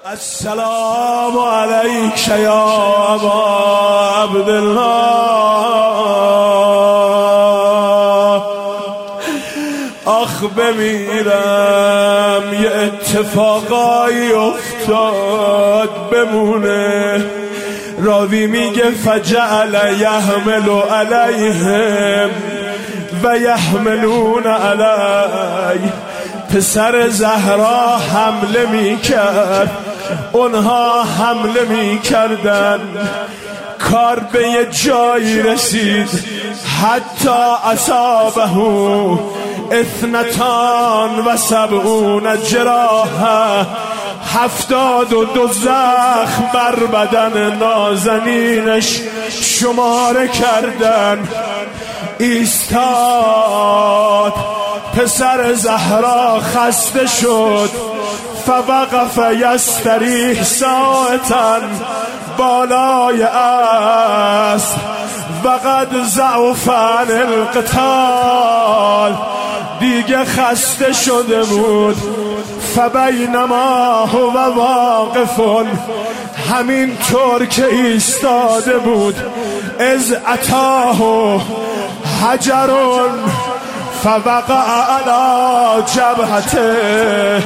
السلام علیک یا ابا عبدالله. آخ بمیرم یه اتفاقایی افتاد بمونه. راوی میگه فجعل یحمل علیهم و یحملون علی. پسر زهرا حمله میکرد، اونها حمله میکردن. کار به یه جایی رسید حتی اصابه 72 جراحه، 72 زخم بر بدن نازنینش شماره کردن. ایستاد پسر زهرا خسته شد، فوقف یستریح ساعتا بالای اسب وقد ضعف عن القتال. دیگه خسته شده بود. فبینما هو واقف، همین طور که ایستاده بود، از اتاه حجر فوقع علی جبهته.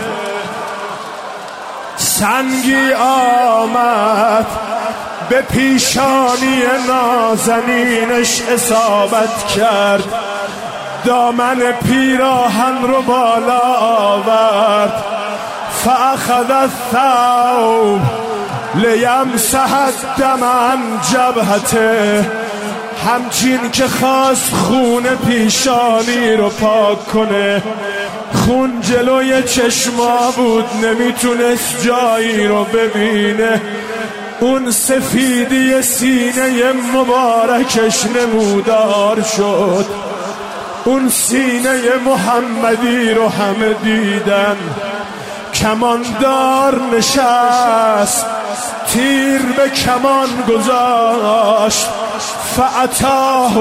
سنگی آمد به پیشانی نازنینش اصابت کرد. دامن پیراهن رو بالا آورد. فاخذ الثوب لیمسح الدم عن جبهته. همچین که خواست خون پیشانی رو پاک کنه، خون جلوی چشما بود، نمیتونست جایی رو ببینه. اون سفیدی سینه مبارکش نمودار شد. اون سینه محمدی رو همه دیدن. کماندار نشست، تیر به کمان گذاشت. فاتاه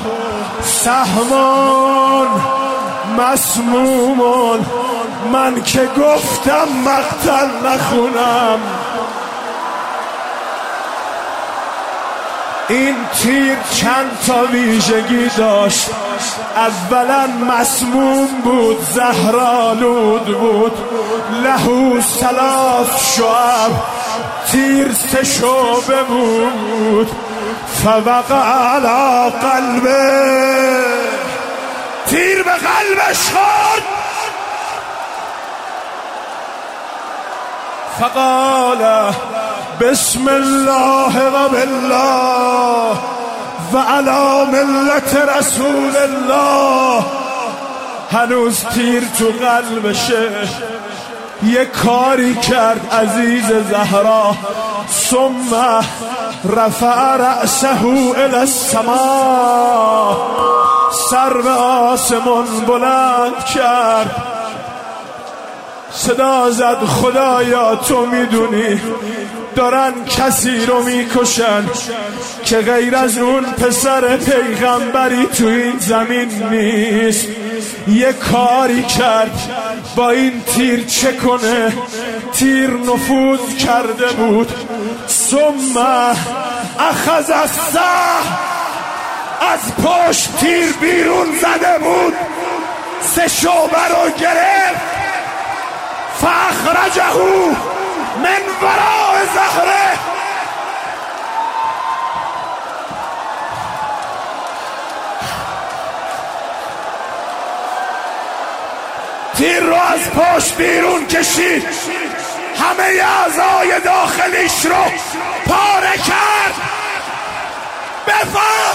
سهمون مسمومون. من که گفتم مقتل نخونم. این تیر چند تا ویژگی داشت. اولا مسموم بود، زهرآلود بود. له 3 شعب، تیر 3 شعبه بود. فوقع علی قلبه، تیر به قلبش خورد. فقال بسم الله و بالله و علی ملت رسول الله. هنوز تیر تو قلبشه. یه کاری کرد عزیز زهرا. ثم رفع رأسه الی السماء، سر به آسمان بلند کرد. صدا زد خدایا تو میدونی دارن کسی رو میکشن که غیر از اون پسر پیغمبری تو این زمین نیست. یه کاری کرد با این تیر چه کنه. تیر نفوذ کرده بود. ثم اخذ السهم، از پشت تیر بیرون زده بود. 3 شعبه رو گرفت. فاخرجه من وراء ظهره. تیر رو از پشت بیرون کشید. همه اعضای داخلیش رو پاره کرد. بفهم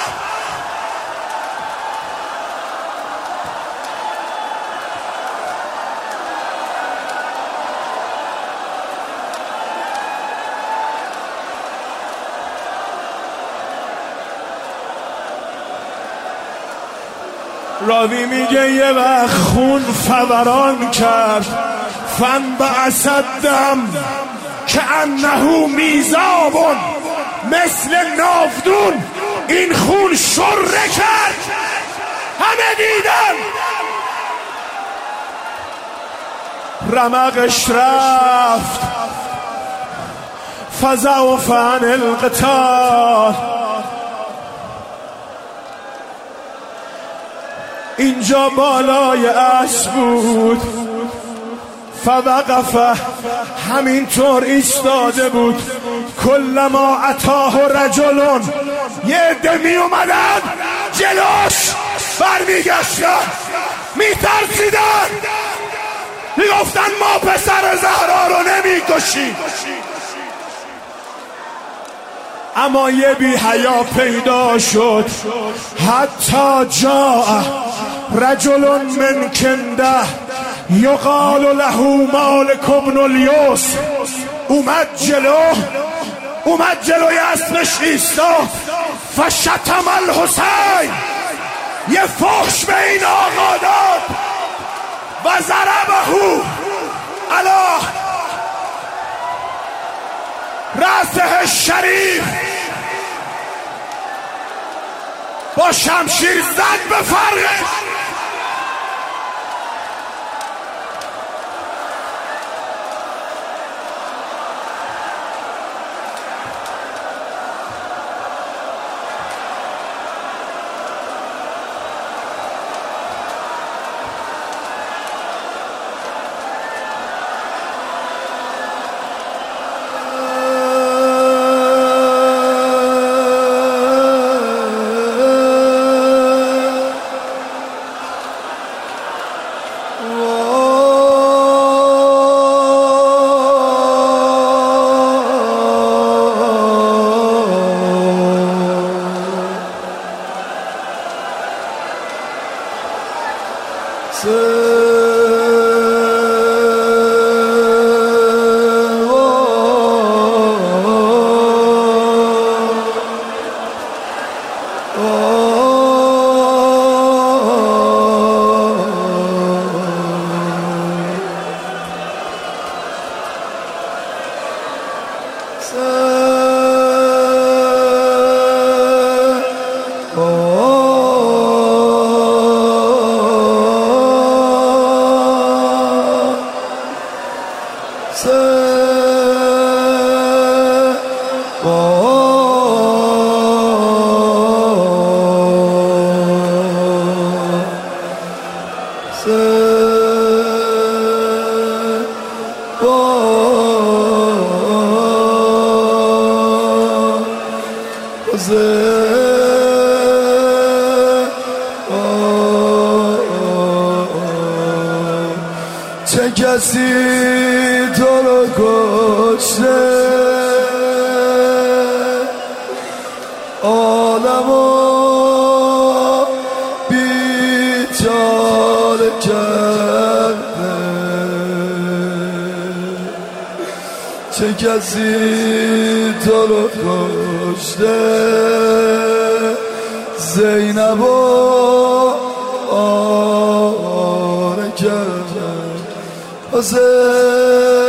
راوی میگه یه وقت خون فوران کرد. فانبعث الدم کأنه میزاب، مثل ناودون این خون شره کرد. همه دیدن. رمقش رفت، فزعف عن القتال. اینجا بالای اسب بود، فوقف، همینطور ایستاده بود. کلما اتاه رجلون، یه عده می اومدن جلوش، برمیگشتن، میترسیدن، میگفتن ما پسر زهرا رو نمیکشیم. اما یه بی حیا پیدا شد. حتی جاء رجل من کنده یقال له مالک بن الیوس. اومد جلوی اسبش ایستاد. فشتم الحسین، یه فحش به این آقا داد. و ضربه علی رأسه شریف، با شمشیر زد به فرقش. چه کسی تو رو کشته، عالمو بیچاره کرده. چه کسی تو رو کشته، زینبو آره کرده.